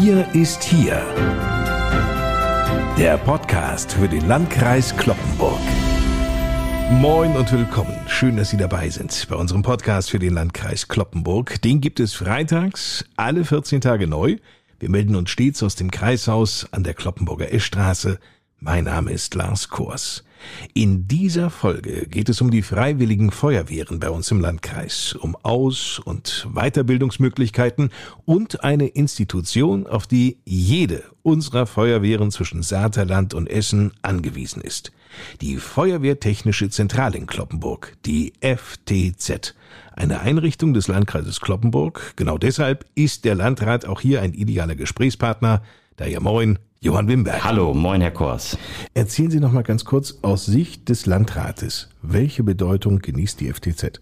Wir ist hier. Der Podcast für den Landkreis Cloppenburg. Moin und willkommen. Schön, dass Sie dabei sind bei unserem Podcast für den Landkreis Cloppenburg. Den gibt es freitags alle 14 Tage neu. Wir melden uns stets aus dem Kreishaus an der Cloppenburger Eschstraße. Mein Name ist Lars Kors. In dieser Folge geht es um die freiwilligen Feuerwehren bei uns im Landkreis, um Aus- und Weiterbildungsmöglichkeiten und eine Institution, auf die jede unserer Feuerwehren zwischen Saterland und Essen angewiesen ist. Die Feuerwehrtechnische Zentrale in Cloppenburg, die FTZ. Eine Einrichtung des Landkreises Cloppenburg. Genau deshalb ist der Landrat auch hier ein idealer Gesprächspartner. Daher moin, Johann Wimberg. Hallo, moin Herr Kors. Erzählen Sie noch mal ganz kurz aus Sicht des Landrates, welche Bedeutung genießt die FTZ?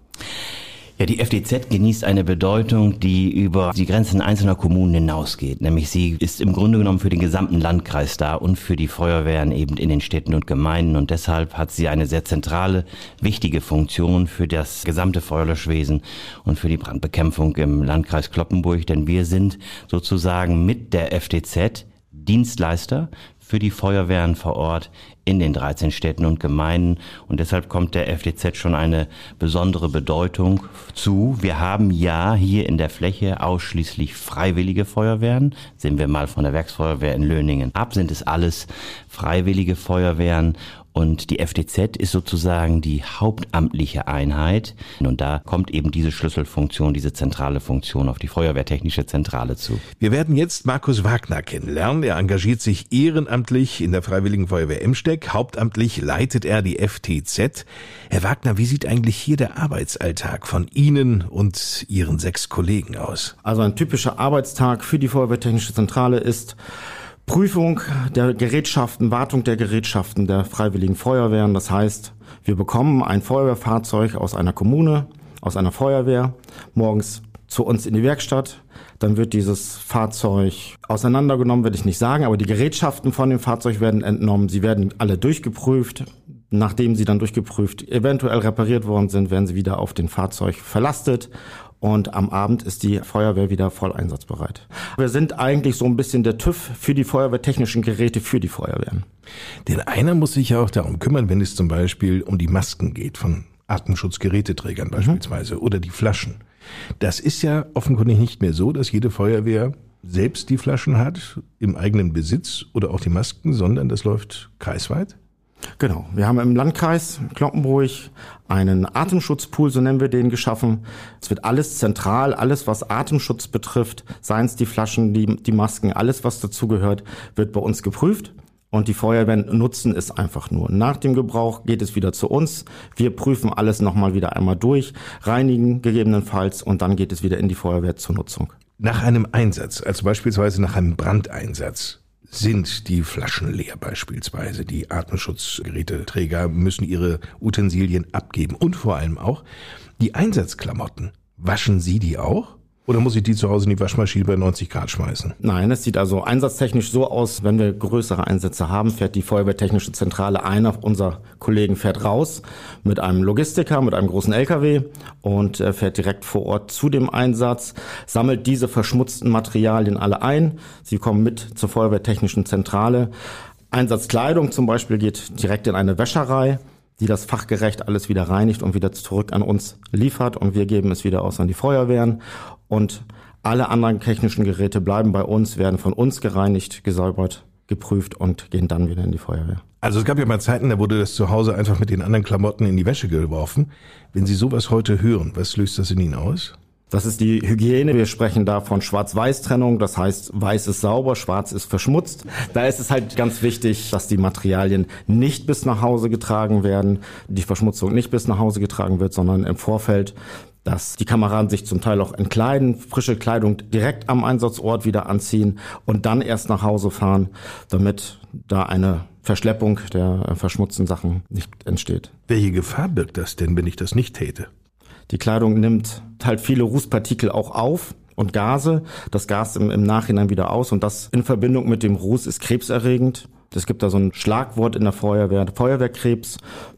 Ja, die FTZ genießt eine Bedeutung, die über die Grenzen einzelner Kommunen hinausgeht. Nämlich sie ist im Grunde genommen für den gesamten Landkreis da und für die Feuerwehren eben in den Städten und Gemeinden. Und deshalb hat sie eine sehr zentrale, wichtige Funktion für das gesamte Feuerlöschwesen und für die Brandbekämpfung im Landkreis Cloppenburg. Denn wir sind sozusagen mit der FTZ Dienstleister für die Feuerwehren vor Ort in den 13 Städten und Gemeinden. Und deshalb kommt der FTZ schon eine besondere Bedeutung zu. Wir haben ja hier in der Fläche ausschließlich freiwillige Feuerwehren. Sehen wir mal von der Werksfeuerwehr in Löningen ab, sind es alles freiwillige Feuerwehren. Und die FTZ ist sozusagen die hauptamtliche Einheit. Und da kommt eben diese Schlüsselfunktion, diese zentrale Funktion auf die Feuerwehrtechnische Zentrale zu. Wir werden jetzt Markus Wagner kennenlernen. Er engagiert sich ehrenamtlich in der Freiwilligen Feuerwehr Emsteck. Hauptamtlich leitet er die FTZ. Herr Wagner, wie sieht eigentlich hier der Arbeitsalltag von Ihnen und Ihren 6 Kollegen aus? Also ein typischer Arbeitstag für die Feuerwehrtechnische Zentrale ist Prüfung der Gerätschaften, Wartung der Gerätschaften der Freiwilligen Feuerwehren. Das heißt, wir bekommen ein Feuerwehrfahrzeug aus einer Kommune, aus einer Feuerwehr, morgens zu uns in die Werkstatt. Dann wird dieses Fahrzeug auseinandergenommen, will ich nicht sagen, aber die Gerätschaften von dem Fahrzeug werden entnommen. Sie werden alle durchgeprüft. Nachdem sie dann durchgeprüft, eventuell repariert worden sind, werden sie wieder auf den Fahrzeug verlastet. Und am Abend ist die Feuerwehr wieder voll einsatzbereit. Wir sind eigentlich so ein bisschen der TÜV für die feuerwehrtechnischen Geräte für die Feuerwehren. Denn einer muss sich ja auch darum kümmern, wenn es zum Beispiel um die Masken geht von Atemschutzgeräteträgern beispielsweise oder die Flaschen. Das ist ja offenkundig nicht mehr so, dass jede Feuerwehr selbst die Flaschen hat, im eigenen Besitz oder auch die Masken, sondern das läuft kreisweit. Genau, wir haben im Landkreis Cloppenburg einen Atemschutzpool, so nennen wir den, geschaffen. Es wird alles zentral, alles was Atemschutz betrifft, seien es die Flaschen, die Masken, alles was dazugehört, wird bei uns geprüft. Und die Feuerwehren nutzen es einfach nur. Nach dem Gebrauch geht es wieder zu uns. Wir prüfen alles nochmal wieder einmal durch, reinigen gegebenenfalls und dann geht es wieder in die Feuerwehr zur Nutzung. Nach einem Einsatz, also beispielsweise nach einem Brandeinsatz, sind die Flaschen leer beispielsweise. Die Atemschutzgeräteträger müssen ihre Utensilien abgeben. Und vor allem auch die Einsatzklamotten. Waschen Sie die auch? Oder muss ich die zu Hause in die Waschmaschine bei 90 Grad schmeißen? Nein, es sieht also einsatztechnisch so aus, wenn wir größere Einsätze haben, fährt die Feuerwehrtechnische Zentrale, einer unserer Kollegen fährt raus mit einem Logistiker, mit einem großen LKW und fährt direkt vor Ort zu dem Einsatz, sammelt diese verschmutzten Materialien alle ein. Sie kommen mit zur Feuerwehrtechnischen Zentrale. Einsatzkleidung zum Beispiel geht direkt in eine Wäscherei, die das fachgerecht alles wieder reinigt und wieder zurück an uns liefert und wir geben es wieder aus an die Feuerwehren und alle anderen technischen Geräte bleiben bei uns, werden von uns gereinigt, gesäubert, geprüft und gehen dann wieder in die Feuerwehr. Also es gab ja mal Zeiten, da wurde das zu Hause einfach mit den anderen Klamotten in die Wäsche geworfen. Wenn Sie sowas heute hören, was löst das in Ihnen aus? Das ist die Hygiene. Wir sprechen da von Schwarz-Weiß-Trennung. Das heißt, weiß ist sauber, schwarz ist verschmutzt. Da ist es halt ganz wichtig, dass die Materialien nicht bis nach Hause getragen werden, die Verschmutzung nicht bis nach Hause getragen wird, sondern im Vorfeld, dass die Kameraden sich zum Teil auch entkleiden, frische Kleidung direkt am Einsatzort wieder anziehen und dann erst nach Hause fahren, damit da eine Verschleppung der verschmutzten Sachen nicht entsteht. Welche Gefahr birgt das denn, wenn ich das nicht täte? Die Kleidung nimmt halt viele Rußpartikel auch auf und Gase. Das Gas im Nachhinein wieder aus und das in Verbindung mit dem Ruß ist krebserregend. Es gibt da so ein Schlagwort in der Feuerwehr, Feuerwehrkrebs.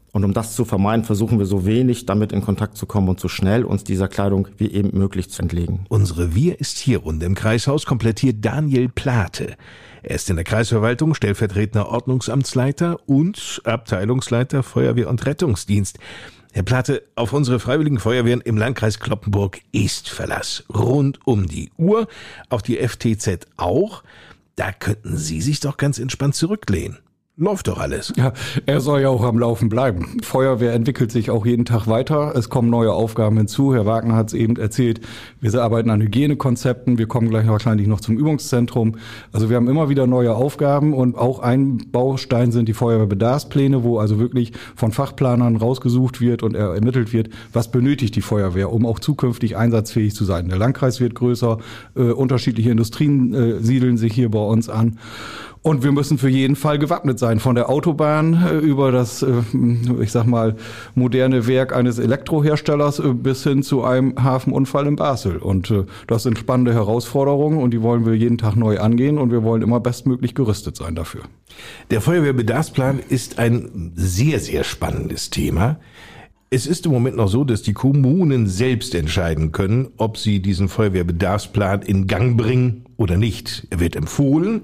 Und um das zu vermeiden, versuchen wir so wenig damit in Kontakt zu kommen und so schnell uns dieser Kleidung wie eben möglich zu entlegen. Unsere Wir ist hier Runde im Kreishaus komplettiert Daniel Plate. Er ist in der Kreisverwaltung stellvertretender Ordnungsamtsleiter und Abteilungsleiter Feuerwehr und Rettungsdienst. Herr Plate, auf unsere Freiwilligen Feuerwehren im Landkreis Cloppenburg ist Verlass. Rund um die Uhr, auf die FTZ auch. Da könnten Sie sich doch ganz entspannt zurücklehnen. Läuft doch alles. Ja, er soll ja auch am Laufen bleiben. Feuerwehr entwickelt sich auch jeden Tag weiter. Es kommen neue Aufgaben hinzu. Herr Wagner hat es eben erzählt. Wir arbeiten an Hygienekonzepten. Wir kommen gleich wahrscheinlich noch zum Übungszentrum. Also wir haben immer wieder neue Aufgaben und auch ein Baustein sind die Feuerwehrbedarfspläne, wo also wirklich von Fachplanern rausgesucht wird und ermittelt wird, was benötigt die Feuerwehr, um auch zukünftig einsatzfähig zu sein. Der Landkreis wird größer, unterschiedliche Industrien siedeln sich hier bei uns an. Und wir müssen für jeden Fall gewappnet sein, von der Autobahn über das, ich sag mal, moderne Werk eines Elektroherstellers bis hin zu einem Hafenunfall in Basel. Und das sind spannende Herausforderungen und die wollen wir jeden Tag neu angehen und wir wollen immer bestmöglich gerüstet sein dafür. Der Feuerwehrbedarfsplan ist ein sehr, sehr spannendes Thema. Es ist im Moment noch so, dass die Kommunen selbst entscheiden können, ob sie diesen Feuerwehrbedarfsplan in Gang bringen oder nicht. Er wird empfohlen.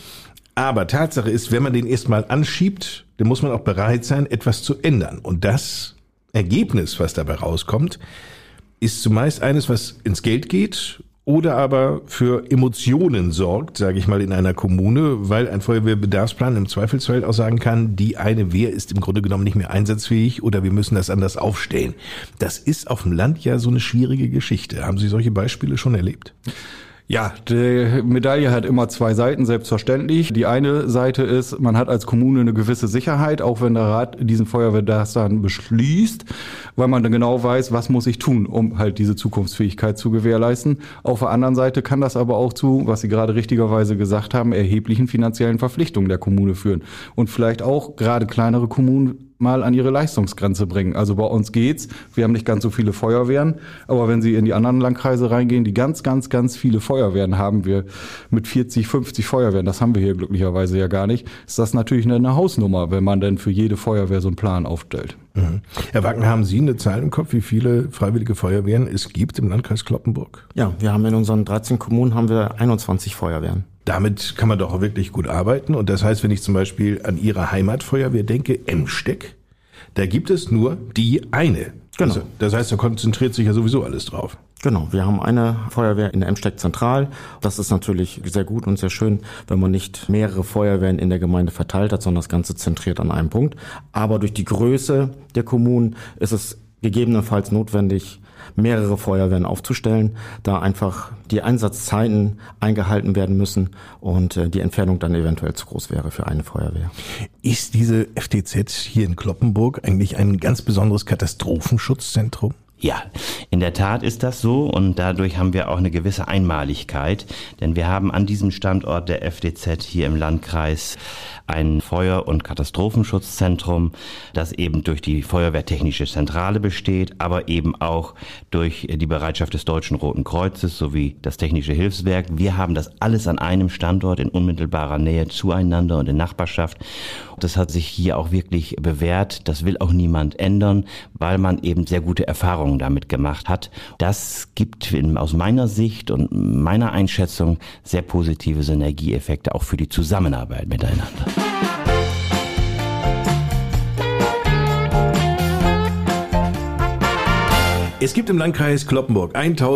Aber Tatsache ist, wenn man den erstmal anschiebt, dann muss man auch bereit sein, etwas zu ändern. Und das Ergebnis, was dabei rauskommt, ist zumeist eines, was ins Geld geht oder aber für Emotionen sorgt, sage ich mal, in einer Kommune, weil ein Feuerwehrbedarfsplan im Zweifelsfall auch sagen kann, die eine Wehr ist im Grunde genommen nicht mehr einsatzfähig oder wir müssen das anders aufstellen. Das ist auf dem Land ja so eine schwierige Geschichte. Haben Sie solche Beispiele schon erlebt? Ja, die Medaille hat immer zwei Seiten, selbstverständlich. Die eine Seite ist, man hat als Kommune eine gewisse Sicherheit, auch wenn der Rat diesen Feuerwehrbedarfsplan beschließt, weil man dann genau weiß, was muss ich tun, um halt diese Zukunftsfähigkeit zu gewährleisten. Auf der anderen Seite kann das aber auch zu, was Sie gerade richtigerweise gesagt haben, erheblichen finanziellen Verpflichtungen der Kommune führen. Und vielleicht auch gerade kleinere Kommunen mal an ihre Leistungsgrenze bringen. Also bei uns geht's. Wir haben nicht ganz so viele Feuerwehren, aber wenn Sie in die anderen Landkreise reingehen, die ganz viele Feuerwehren haben wir mit 40, 50 Feuerwehren. Das haben wir hier glücklicherweise ja gar nicht. Ist das natürlich eine Hausnummer, wenn man denn für jede Feuerwehr so einen Plan aufstellt. Mhm. Herr Wagner, haben Sie eine Zahl im Kopf, wie viele freiwillige Feuerwehren es gibt im Landkreis Cloppenburg? Ja, wir haben in unseren 13 Kommunen haben wir 21 Feuerwehren. Damit kann man doch auch wirklich gut arbeiten. Und das heißt, wenn ich zum Beispiel an Ihre Heimatfeuerwehr denke, Emsteck, da gibt es nur die eine. Genau. Also, das heißt, da konzentriert sich ja sowieso alles drauf. Genau, wir haben eine Feuerwehr in der Emsteck Zentral. Das ist natürlich sehr gut und sehr schön, wenn man nicht mehrere Feuerwehren in der Gemeinde verteilt hat, sondern das Ganze zentriert an einem Punkt. Aber durch die Größe der Kommunen ist es gegebenenfalls notwendig, mehrere Feuerwehren aufzustellen, da einfach die Einsatzzeiten eingehalten werden müssen und die Entfernung dann eventuell zu groß wäre für eine Feuerwehr. Ist diese FTZ hier in Cloppenburg eigentlich ein ganz besonderes Katastrophenschutzzentrum? Ja, in der Tat ist das so und dadurch haben wir auch eine gewisse Einmaligkeit, denn wir haben an diesem Standort der FTZ hier im Landkreis ein Feuer- und Katastrophenschutzzentrum, das eben durch die Feuerwehrtechnische Zentrale besteht, aber eben auch durch die Bereitschaft des Deutschen Roten Kreuzes sowie das Technische Hilfswerk. Wir haben das alles an einem Standort in unmittelbarer Nähe zueinander und in Nachbarschaft. Das hat sich hier auch wirklich bewährt. Das will auch niemand ändern, weil man eben sehr gute Erfahrungen damit gemacht hat. Das gibt aus meiner Sicht und meiner Einschätzung sehr positive Synergieeffekte auch für die Zusammenarbeit miteinander. Es gibt im Landkreis Cloppenburg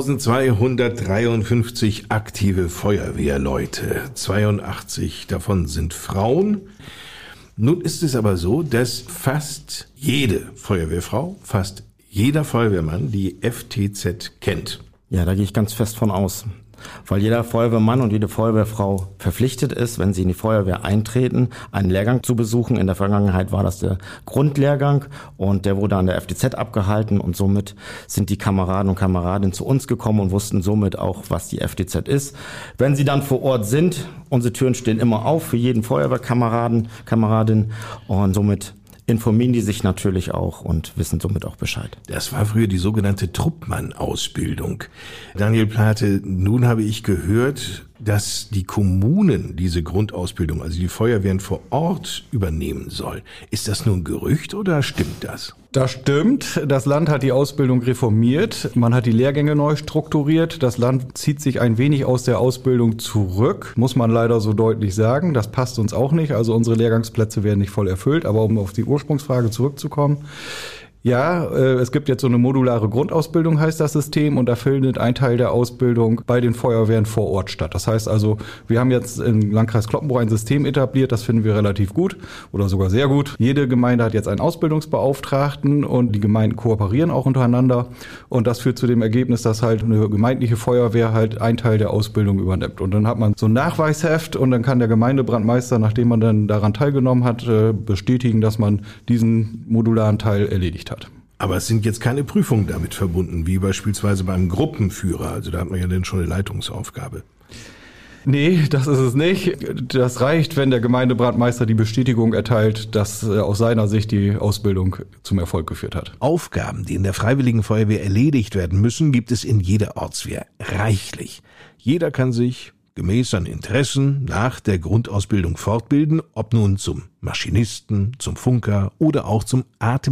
1253 aktive Feuerwehrleute. 82 davon sind Frauen. Nun ist es aber so, dass fast jede Feuerwehrfrau, fast jeder Feuerwehrmann die FTZ kennt. Ja, da gehe ich ganz fest von aus. Weil jeder Feuerwehrmann und jede Feuerwehrfrau verpflichtet ist, wenn sie in die Feuerwehr eintreten, einen Lehrgang zu besuchen. In der Vergangenheit war das der Grundlehrgang und der wurde an der FTZ abgehalten und somit sind die Kameraden und Kameradinnen zu uns gekommen und wussten somit auch, was die FTZ ist. Wenn sie dann vor Ort sind, unsere Türen stehen immer auf für jeden Feuerwehrkameraden, Kameradin und somit informieren die sich natürlich auch und wissen somit auch Bescheid. Das war früher die sogenannte Truppmann-Ausbildung. Daniel Plate, nun habe ich gehört, dass die Kommunen diese Grundausbildung, also die Feuerwehren vor Ort, übernehmen sollen. Ist das nur ein Gerücht oder stimmt das? Das stimmt. Das Land hat die Ausbildung reformiert. Man hat die Lehrgänge neu strukturiert. Das Land zieht sich ein wenig aus der Ausbildung zurück, muss man leider so deutlich sagen. Das passt uns auch nicht. Also unsere Lehrgangsplätze werden nicht voll erfüllt. Aber um auf die Ursprungsfrage zurückzukommen. Ja, es gibt jetzt so eine modulare Grundausbildung, heißt das System, und da findet ein Teil der Ausbildung bei den Feuerwehren vor Ort statt. Das heißt also, wir haben jetzt im Landkreis Cloppenburg ein System etabliert, das finden wir relativ gut oder sogar sehr gut. Jede Gemeinde hat jetzt einen Ausbildungsbeauftragten und die Gemeinden kooperieren auch untereinander und das führt zu dem Ergebnis, dass halt eine gemeindliche Feuerwehr halt einen Teil der Ausbildung übernimmt. Und dann hat man so ein Nachweisheft und dann kann der Gemeindebrandmeister, nachdem man dann daran teilgenommen hat, bestätigen, dass man diesen modularen Teil erledigt hat. Aber es sind jetzt keine Prüfungen damit verbunden, wie beispielsweise beim Gruppenführer. Also da hat man ja dann schon eine Leitungsaufgabe. Nee, das ist es nicht. Das reicht, wenn der Gemeindebrandmeister die Bestätigung erteilt, dass aus seiner Sicht die Ausbildung zum Erfolg geführt hat. Aufgaben, die in der Freiwilligen Feuerwehr erledigt werden müssen, gibt es in jeder Ortswehr reichlich. Jeder kann sich gemäß seinen Interessen nach der Grundausbildung fortbilden, ob nun zum Maschinisten, zum Funker oder auch zum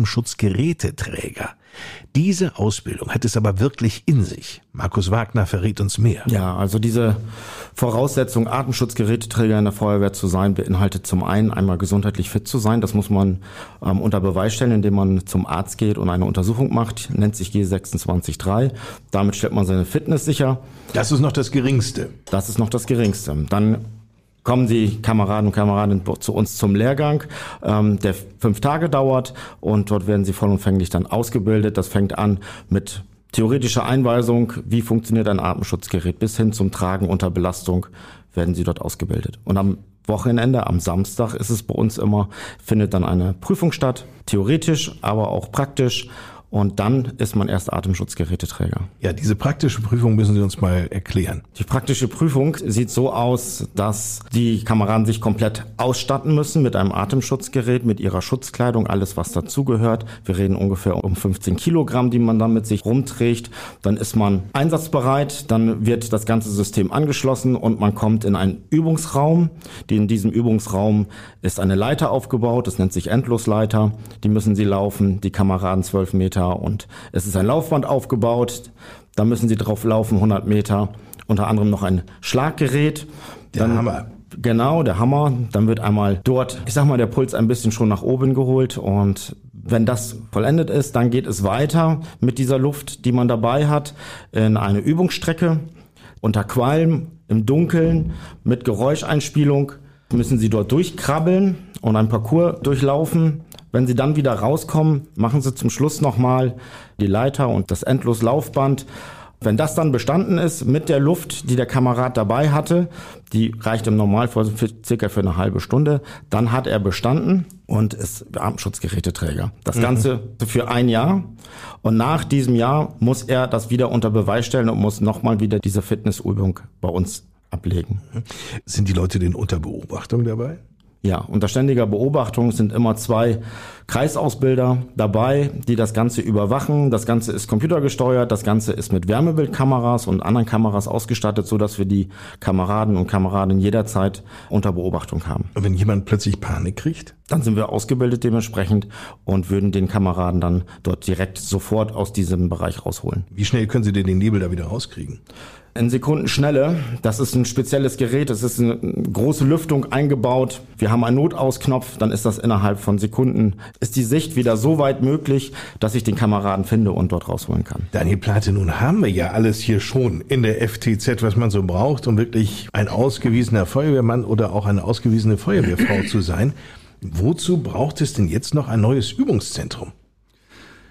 Atemschutzgeräteträger. Diese Ausbildung hat es aber wirklich in sich. Markus Wagner verrät uns mehr. Ja, also diese Voraussetzung, Atemschutzgeräteträger in der Feuerwehr zu sein, beinhaltet zum einen einmal gesundheitlich fit zu sein. Das muss man unter Beweis stellen, indem man zum Arzt geht und eine Untersuchung macht, nennt sich G26.3. Damit stellt man seine Fitness sicher. Das ist noch das Geringste. Das ist noch das Geringste. Dann kommen die Kameraden und Kameradinnen zu uns zum Lehrgang, der 5 Tage dauert und dort werden sie vollumfänglich dann ausgebildet. Das fängt an mit theoretischer Einweisung, wie funktioniert ein Atemschutzgerät, bis hin zum Tragen unter Belastung werden sie dort ausgebildet. Und am Wochenende, am Samstag ist es bei uns immer, findet dann eine Prüfung statt, theoretisch, aber auch praktisch. Und dann ist man erst Atemschutzgeräteträger. Ja, diese praktische Prüfung müssen Sie uns mal erklären. Die praktische Prüfung sieht so aus, dass die Kameraden sich komplett ausstatten müssen mit einem Atemschutzgerät, mit ihrer Schutzkleidung, alles was dazugehört. Wir reden ungefähr um 15 Kilogramm, die man dann mit sich rumträgt. Dann ist man einsatzbereit, dann wird das ganze System angeschlossen und man kommt in einen Übungsraum. In diesem Übungsraum ist eine Leiter aufgebaut, das nennt sich Endlosleiter. Die müssen Sie laufen, die Kameraden 12 Meter. Und es ist ein Laufband aufgebaut, da müssen sie drauf laufen, 100 Meter, unter anderem noch ein Schlaggerät. Der Hammer. Genau, der Hammer. Dann wird einmal dort, ich sag mal, der Puls ein bisschen schon nach oben geholt und wenn das vollendet ist, dann geht es weiter mit dieser Luft, die man dabei hat, in eine Übungsstrecke unter Qualm, im Dunkeln, mit Geräuscheinspielung müssen sie dort durchkrabbeln und ein Parcours durchlaufen. Wenn sie dann wieder rauskommen, machen sie zum Schluss nochmal die Leiter und das Endloslaufband. Wenn das dann bestanden ist mit der Luft, die der Kamerad dabei hatte, die reicht im Normalfall circa für eine halbe Stunde, dann hat er bestanden und ist Atemschutzgeräteträger. Das Ganze für ein Jahr und nach diesem Jahr muss er das wieder unter Beweis stellen und muss nochmal wieder diese Fitnessübung bei uns ablegen. Sind die Leute denn unter Beobachtung dabei? Ja, unter ständiger Beobachtung sind immer 2 Kreisausbilder dabei, die das Ganze überwachen. Das Ganze ist computergesteuert, das Ganze ist mit Wärmebildkameras und anderen Kameras ausgestattet, so dass wir die Kameraden und Kameradinnen jederzeit unter Beobachtung haben. Und wenn jemand plötzlich Panik kriegt? Dann sind wir ausgebildet dementsprechend und würden den Kameraden dann dort direkt sofort aus diesem Bereich rausholen. Wie schnell können Sie denn den Nebel da wieder rauskriegen? In Sekundenschnelle. Das ist ein spezielles Gerät. Es ist eine große Lüftung eingebaut. Wir haben einen Notausknopf. Dann ist das innerhalb von Sekunden, ist die Sicht wieder so weit möglich, dass ich den Kameraden finde und dort rausholen kann. Daniel Plate, nun haben wir ja alles hier schon in der FTZ, was man so braucht, um wirklich ein ausgewiesener Feuerwehrmann oder auch eine ausgewiesene Feuerwehrfrau zu sein. Wozu braucht es denn jetzt noch ein neues Übungszentrum?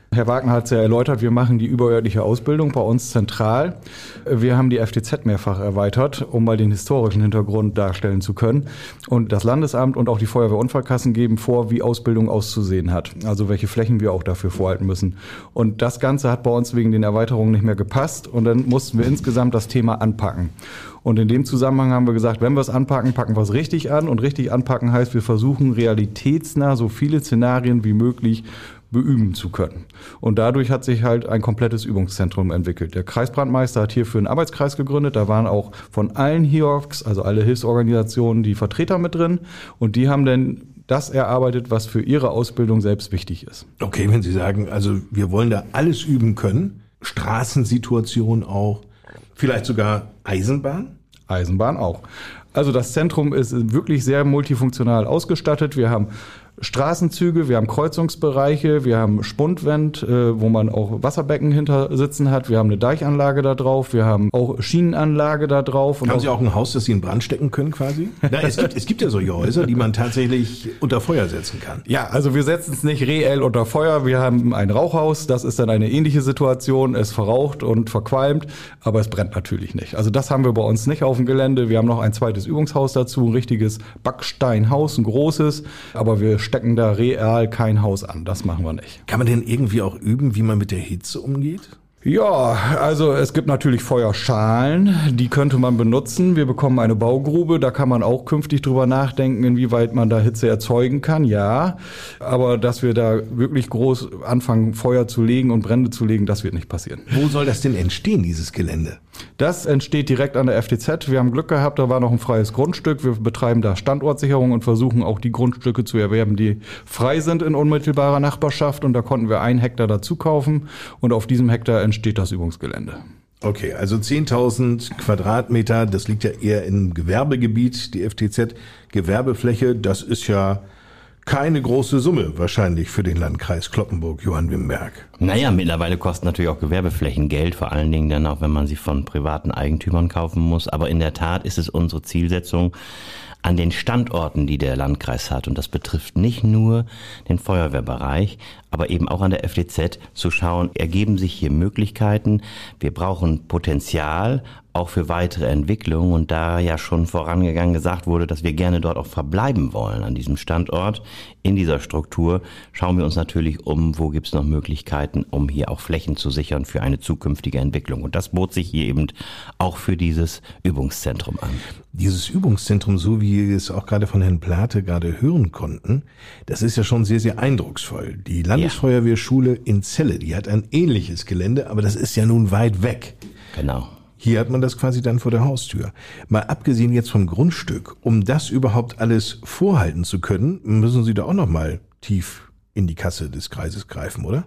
Herr Wagner hat es ja erläutert, wir machen die überörtliche Ausbildung bei uns zentral. Wir haben die FTZ mehrfach erweitert, um mal den historischen Hintergrund darstellen zu können. Und das Landesamt und auch die Feuerwehrunfallkassen geben vor, wie Ausbildung auszusehen hat. Also welche Flächen wir auch dafür vorhalten müssen. Und das Ganze hat bei uns wegen den Erweiterungen nicht mehr gepasst. Und dann mussten wir insgesamt das Thema anpacken. Und in dem Zusammenhang haben wir gesagt, wenn wir es anpacken, packen wir es richtig an. Und richtig anpacken heißt, wir versuchen realitätsnah so viele Szenarien wie möglich beüben zu können. Und dadurch hat sich halt ein komplettes Übungszentrum entwickelt. Der Kreisbrandmeister hat hierfür einen Arbeitskreis gegründet. Da waren auch von allen HIORGs, also alle Hilfsorganisationen, die Vertreter mit drin. Und die haben dann das erarbeitet, was für ihre Ausbildung selbst wichtig ist. Okay, wenn Sie sagen, also wir wollen da alles üben können, Straßensituation auch, vielleicht sogar Eisenbahn? Eisenbahn auch. Also das Zentrum ist wirklich sehr multifunktional ausgestattet. Wir haben Straßenzüge, wir haben Kreuzungsbereiche, wir haben Spundwand, wo man auch Wasserbecken hinter sitzen hat. Wir haben eine Deichanlage da drauf, wir haben auch Schienenanlage da drauf. Haben Sie auch ein Haus, das Sie in Brand stecken können quasi? Na, es gibt ja solche Häuser, die man tatsächlich unter Feuer setzen kann. Ja, also wir setzen es nicht reell unter Feuer. Wir haben ein Rauchhaus, das ist dann eine ähnliche Situation. Es verraucht und verqualmt, aber es brennt natürlich nicht. Also das haben wir bei uns nicht auf dem Gelände. Wir haben noch ein zweites Übungshaus dazu, ein richtiges Backsteinhaus, ein großes, aber wir stecken da real kein Haus an. Das machen wir nicht. Kann man denn irgendwie auch üben, wie man mit der Hitze umgeht? Ja, also es gibt natürlich Feuerschalen, die könnte man benutzen. Wir bekommen eine Baugrube, da kann man auch künftig drüber nachdenken, inwieweit man da Hitze erzeugen kann, ja. Aber dass wir da wirklich groß anfangen, Feuer zu legen und Brände zu legen, das wird nicht passieren. Wo soll das denn entstehen, dieses Gelände? Das entsteht direkt an der FTZ. Wir haben Glück gehabt, da war noch ein freies Grundstück. Wir betreiben da Standortsicherung und versuchen auch die Grundstücke zu erwerben, die frei sind in unmittelbarer Nachbarschaft. Und da konnten wir 1 Hektar dazu kaufen und auf diesem Hektar entsteht das Übungsgelände. Okay, also 10.000 Quadratmeter, das liegt ja eher im Gewerbegebiet, die FTZ. Gewerbefläche, das ist ja keine große Summe wahrscheinlich für den Landkreis Cloppenburg, Johann Wimberg. Naja, mittlerweile kosten natürlich auch Gewerbeflächen Geld, vor allen Dingen dann auch, wenn man sie von privaten Eigentümern kaufen muss. Aber in der Tat ist es unsere Zielsetzung, an den Standorten, die der Landkreis hat, und das betrifft nicht nur den Feuerwehrbereich, aber eben auch an der FTZ, zu schauen, ergeben sich hier Möglichkeiten. Wir brauchen Potenzial auch für weitere Entwicklung, und da ja schon vorangegangen gesagt wurde, dass wir gerne dort auch verbleiben wollen an diesem Standort, in dieser Struktur, schauen wir uns natürlich um, wo gibt es noch Möglichkeiten, um hier auch Flächen zu sichern für eine zukünftige Entwicklung. Und das bot sich hier eben auch für dieses Übungszentrum an. Dieses Übungszentrum, so wie wir es auch gerade von Herrn Plate gerade hören konnten, das ist ja schon sehr, sehr eindrucksvoll. Die Landesfeuerwehrschule in Celle, die hat ein ähnliches Gelände, aber das ist ja nun weit weg. Genau. Hier hat man das quasi dann vor der Haustür. Mal abgesehen jetzt vom Grundstück, um das überhaupt alles vorhalten zu können, müssen Sie da auch noch mal tief in die Kasse des Kreises greifen, oder?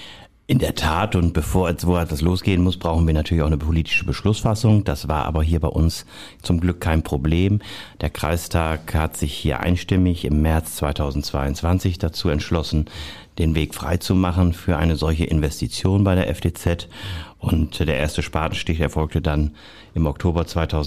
In der Tat, und bevor etwas losgehen muss, brauchen wir natürlich auch eine politische Beschlussfassung. Das war aber hier bei uns zum Glück kein Problem. Der Kreistag hat sich hier einstimmig im März 2022 dazu entschlossen, den Weg freizumachen für eine solche Investition bei der FTZ. Und der erste Spatenstich erfolgte dann im Oktober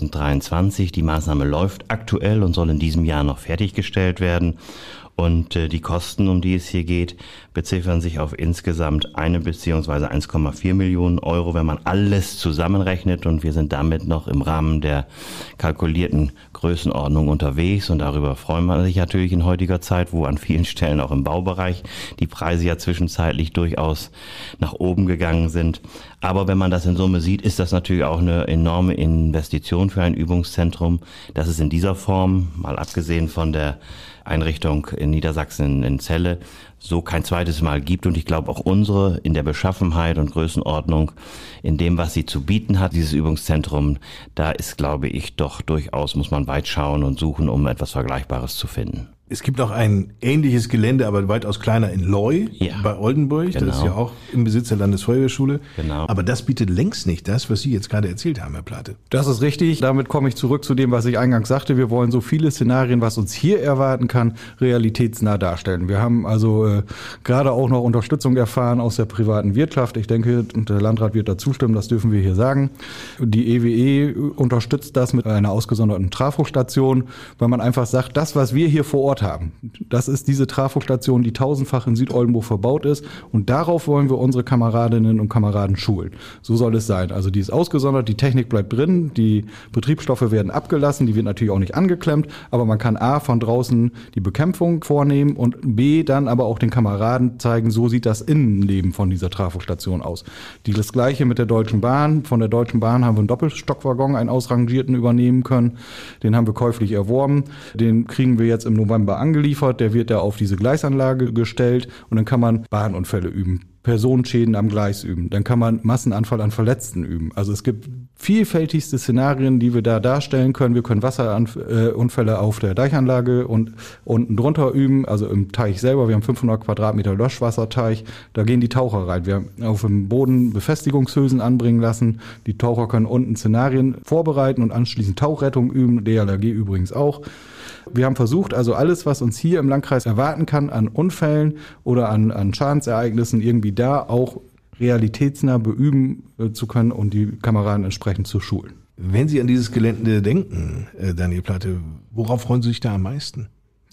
2023. Die Maßnahme läuft aktuell und soll in diesem Jahr noch fertiggestellt werden. Und die Kosten, um die es hier geht, beziffern sich auf insgesamt 1 bzw. 1,4 Millionen Euro, wenn man alles zusammenrechnet. Und wir sind damit noch im Rahmen der kalkulierten Größenordnung unterwegs. Und darüber freut man sich natürlich in heutiger Zeit, wo an vielen Stellen auch im Baubereich die Preise ja zwischenzeitlich durchaus nach oben gegangen sind. Aber wenn man das in Summe sieht, ist das natürlich auch eine enorme Investition für ein Übungszentrum. Das ist in dieser Form, mal abgesehen von der Einrichtung in Niedersachsen in Celle, so kein zweites Mal gibt. Und ich glaube auch unsere in der Beschaffenheit und Größenordnung, in dem, was sie zu bieten hat, dieses Übungszentrum, da ist, glaube ich, doch durchaus, muss man weit schauen und suchen, um etwas Vergleichbares zu finden. Es gibt noch ein ähnliches Gelände, aber weitaus kleiner in Leu, bei Oldenburg. Genau. Das ist ja auch im Besitz der Landesfeuerwehrschule. Genau. Aber das bietet längst nicht das, was Sie jetzt gerade erzählt haben, Herr Plate. Das ist richtig. Damit komme ich zurück zu dem, was ich eingangs sagte. Wir wollen so viele Szenarien, was uns hier erwarten kann, realitätsnah darstellen. Wir haben also gerade auch noch Unterstützung erfahren aus der privaten Wirtschaft. Ich denke, der Landrat wird da zustimmen, das dürfen wir hier sagen. Die EWE unterstützt das mit einer ausgesonderten Trafostation, weil man einfach sagt, das, was wir hier vor Ort Ort haben. Das ist diese Trafostation, die tausendfach in Südoldenburg verbaut ist und darauf wollen wir unsere Kameradinnen und Kameraden schulen. So soll es sein. Also die ist ausgesondert, die Technik bleibt drin, die Betriebsstoffe werden abgelassen, die wird natürlich auch nicht angeklemmt, aber man kann A, von draußen die Bekämpfung vornehmen und B, dann aber auch den Kameraden zeigen, so sieht das Innenleben von dieser Trafostation aus. Das Gleiche mit der Deutschen Bahn. Von der Deutschen Bahn haben wir einen Doppelstockwaggon, einen ausrangierten, übernehmen können. Den haben wir käuflich erworben. Den kriegen wir jetzt im November angeliefert. Der wird da auf diese Gleisanlage gestellt und dann kann man Bahnunfälle üben, Personenschäden am Gleis üben. Dann kann man Massenanfall an Verletzten üben. Also es gibt vielfältigste Szenarien, die wir da darstellen können. Wir können Wasserunfälle auf der Deichanlage und unten drunter üben, also im Teich selber. Wir haben 500 Quadratmeter Löschwasserteich. Da gehen die Taucher rein. Wir haben auf dem Boden Befestigungshülsen anbringen lassen. Die Taucher können unten Szenarien vorbereiten und anschließend Tauchrettung üben. DLRG übrigens auch. Wir haben versucht, also alles, was uns hier im Landkreis erwarten kann an Unfällen oder an Schadensereignissen, irgendwie da auch realitätsnah beüben zu können und die Kameraden entsprechend zu schulen. Wenn Sie an dieses Gelände denken, Daniel Platte, worauf freuen Sie sich da am meisten?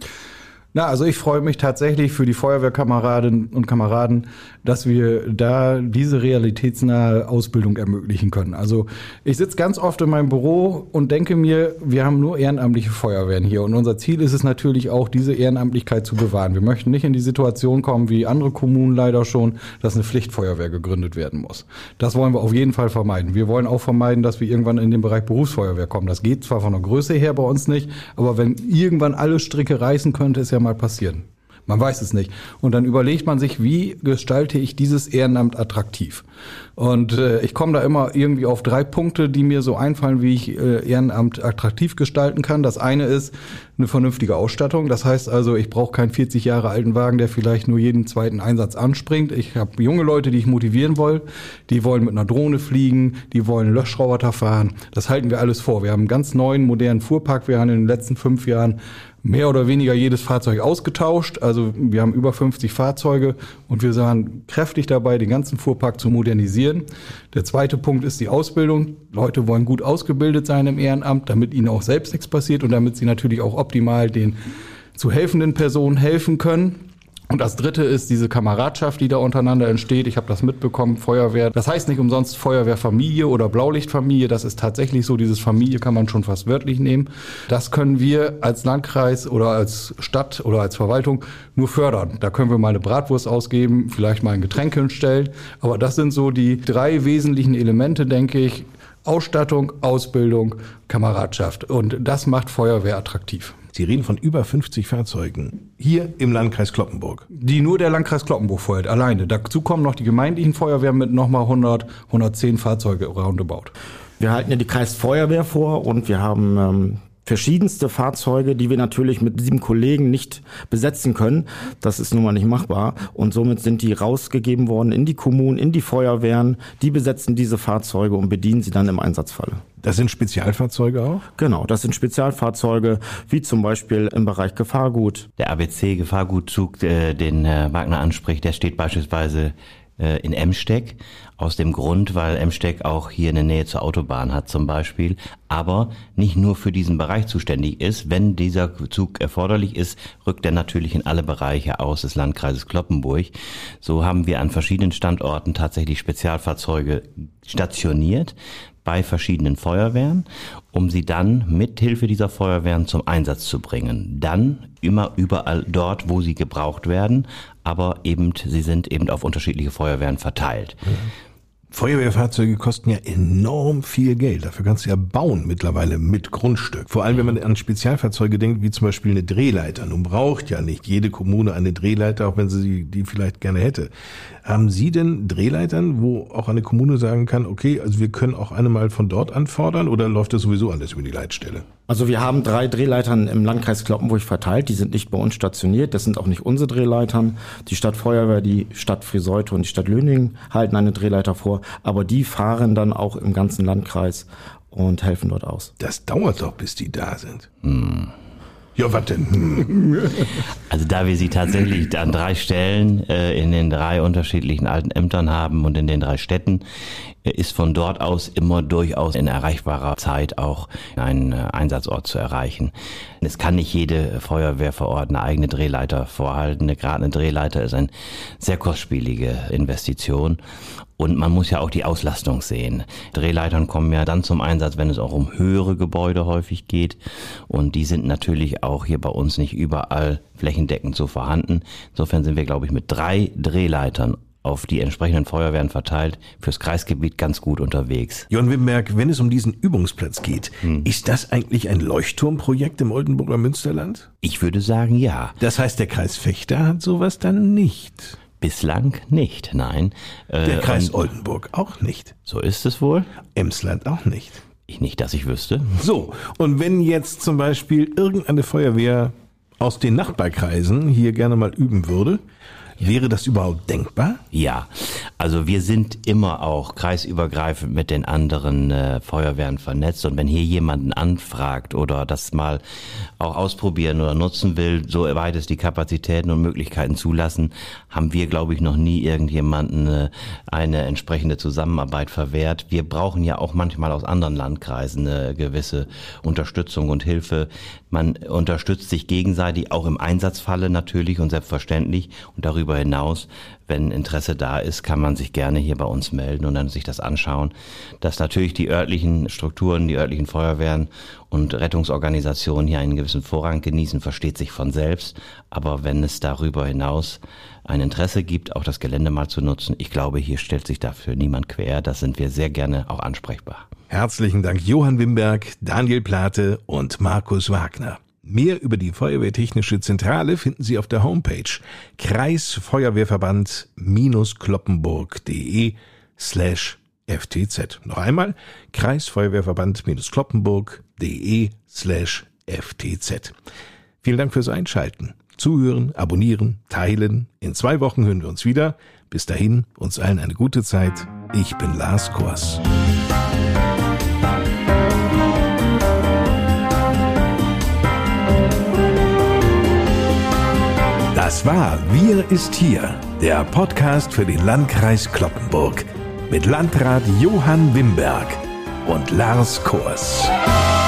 Also ich freue mich tatsächlich für die Feuerwehrkameradinnen und Kameraden, dass wir da diese realitätsnahe Ausbildung ermöglichen können. Also ich sitze ganz oft in meinem Büro und denke mir, wir haben nur ehrenamtliche Feuerwehren hier und unser Ziel ist es natürlich auch, diese Ehrenamtlichkeit zu bewahren. Wir möchten nicht in die Situation kommen, wie andere Kommunen leider schon, dass eine Pflichtfeuerwehr gegründet werden muss. Das wollen wir auf jeden Fall vermeiden. Wir wollen auch vermeiden, dass wir irgendwann in den Bereich Berufsfeuerwehr kommen. Das geht zwar von der Größe her bei uns nicht, aber wenn irgendwann alle Stricke reißen, könnte es ja mal passieren. Man weiß es nicht. Und dann überlegt man sich, wie gestalte ich dieses Ehrenamt attraktiv? Und ich komme da immer irgendwie auf 3 Punkte, die mir so einfallen, wie ich Ehrenamt attraktiv gestalten kann. Das eine ist eine vernünftige Ausstattung. Das heißt also, ich brauche keinen 40 Jahre alten Wagen, der vielleicht nur jeden zweiten Einsatz anspringt. Ich habe junge Leute, die ich motivieren will. Die wollen mit einer Drohne fliegen, die wollen Löschroboter fahren. Das halten wir alles vor. Wir haben einen ganz neuen, modernen Fuhrpark. Wir haben in den letzten 5 Jahren mehr oder weniger jedes Fahrzeug ausgetauscht. Also wir haben über 50 Fahrzeuge und wir waren kräftig dabei, den ganzen Fuhrpark zu modernisieren. Der zweite Punkt ist die Ausbildung. Leute wollen gut ausgebildet sein im Ehrenamt, damit ihnen auch selbst nichts passiert und damit sie natürlich auch optimal den zu helfenden Personen helfen können. Und das dritte ist diese Kameradschaft, die da untereinander entsteht. Ich habe das mitbekommen, Feuerwehr. Das heißt nicht umsonst Feuerwehrfamilie oder Blaulichtfamilie. Das ist tatsächlich so. Dieses Familie kann man schon fast wörtlich nehmen. Das können wir als Landkreis oder als Stadt oder als Verwaltung nur fördern. Da können wir mal eine Bratwurst ausgeben, vielleicht mal ein Getränk hinstellen. Aber das sind so die 3 wesentlichen Elemente, denke ich. Ausstattung, Ausbildung, Kameradschaft. Und das macht Feuerwehr attraktiv. Sie reden von über 50 Fahrzeugen hier im Landkreis Cloppenburg. Die nur der Landkreis Cloppenburg feuert, alleine. Dazu kommen noch die gemeindlichen Feuerwehren mit nochmal 110 Fahrzeuge roundabout. Wir halten ja die Kreisfeuerwehr vor und wir haben verschiedenste Fahrzeuge, die wir natürlich mit 7 Kollegen nicht besetzen können. Das ist nun mal nicht machbar. Und somit sind die rausgegeben worden in die Kommunen, in die Feuerwehren. Die besetzen diese Fahrzeuge und bedienen sie dann im Einsatzfalle. Das sind Spezialfahrzeuge auch? Genau, das sind Spezialfahrzeuge, wie zum Beispiel im Bereich Gefahrgut. Der ABC-Gefahrgutzug, den Wagner anspricht, der steht beispielsweise in Emsteck, aus dem Grund, weil Emsteck auch hier eine Nähe zur Autobahn hat zum Beispiel, aber nicht nur für diesen Bereich zuständig ist. Wenn dieser Zug erforderlich ist, rückt er natürlich in alle Bereiche aus des Landkreises Cloppenburg. So haben wir an verschiedenen Standorten tatsächlich Spezialfahrzeuge stationiert bei verschiedenen Feuerwehren, um sie dann mit Hilfe dieser Feuerwehren zum Einsatz zu bringen. Dann immer überall dort, wo sie gebraucht werden, aber sie sind eben auf unterschiedliche Feuerwehren verteilt. Feuerwehrfahrzeuge kosten ja enorm viel Geld. Dafür kannst du ja bauen mittlerweile mit Grundstück. Vor allem, wenn man an Spezialfahrzeuge denkt, wie zum Beispiel eine Drehleiter. Nun braucht ja nicht jede Kommune eine Drehleiter, auch wenn sie die vielleicht gerne hätte. Haben Sie denn Drehleitern, wo auch eine Kommune sagen kann, okay, also wir können auch eine mal von dort anfordern, oder läuft das sowieso alles über die Leitstelle? Also wir haben 3 Drehleitern im Landkreis Cloppenburg verteilt. Die sind nicht bei uns stationiert. Das sind auch nicht unsere Drehleitern. Die Stadtfeuerwehr, die Stadt Friseute und die Stadt Löningen halten eine Drehleiter vor. Aber die fahren dann auch im ganzen Landkreis und helfen dort aus. Das dauert doch, bis die da sind. Ja, was denn? Also da wir sie tatsächlich an 3 Stellen in den 3 unterschiedlichen alten Ämtern haben und in den 3 Städten, ist von dort aus immer durchaus in erreichbarer Zeit auch ein Einsatzort zu erreichen. Es kann nicht jede Feuerwehr vor Ort eine eigene Drehleiter vorhalten. Gerade eine Drehleiter ist eine sehr kostspielige Investition. Und man muss ja auch die Auslastung sehen. Drehleitern kommen ja dann zum Einsatz, wenn es auch um höhere Gebäude häufig geht. Und die sind natürlich auch hier bei uns nicht überall flächendeckend so vorhanden. Insofern sind wir, glaube ich, mit 3 Drehleitern auf die entsprechenden Feuerwehren verteilt, fürs Kreisgebiet ganz gut unterwegs. Johann Wimberg, wenn es um diesen Übungsplatz geht, ist das eigentlich ein Leuchtturmprojekt im Oldenburger Münsterland? Ich würde sagen, ja. Das heißt, der Kreis Vechta hat sowas dann nicht? Bislang nicht, nein. Der Kreis Oldenburg auch nicht. So ist es wohl. Emsland auch nicht. Nicht, dass ich wüsste. So, und wenn jetzt zum Beispiel irgendeine Feuerwehr aus den Nachbarkreisen hier gerne mal üben würde, wäre das überhaupt denkbar? Ja, also wir sind immer auch kreisübergreifend mit den anderen Feuerwehren vernetzt. Und wenn hier jemanden anfragt oder das mal auch ausprobieren oder nutzen will, soweit es die Kapazitäten und Möglichkeiten zulassen, haben wir, glaube ich, noch nie irgendjemanden eine entsprechende Zusammenarbeit verwehrt. Wir brauchen ja auch manchmal aus anderen Landkreisen eine gewisse Unterstützung und Hilfe. Man unterstützt sich gegenseitig, auch im Einsatzfalle natürlich und selbstverständlich. Und darüber hinaus, wenn Interesse da ist, kann man sich gerne hier bei uns melden und dann sich das anschauen. Dass natürlich die örtlichen Strukturen, die örtlichen Feuerwehren und Rettungsorganisationen hier einen gewissen Vorrang genießen, versteht sich von selbst. Aber wenn es darüber hinaus ein Interesse gibt, auch das Gelände mal zu nutzen, ich glaube, hier stellt sich dafür niemand quer. Das sind wir sehr gerne auch ansprechbar. Herzlichen Dank Johann Wimberg, Daniel Plate und Markus Wagner. Mehr über die Feuerwehrtechnische Zentrale finden Sie auf der Homepage kreisfeuerwehrverband-kloppenburg.de/FTZ. Noch einmal kreisfeuerwehrverband-kloppenburg.de/FTZ. Vielen Dank fürs Einschalten. Zuhören, abonnieren, teilen. In 2 Wochen hören wir uns wieder. Bis dahin, uns allen eine gute Zeit. Ich bin Lars Kors. Das war Wir ist hier, der Podcast für den Landkreis Cloppenburg mit Landrat Johann Wimberg und Lars Kors.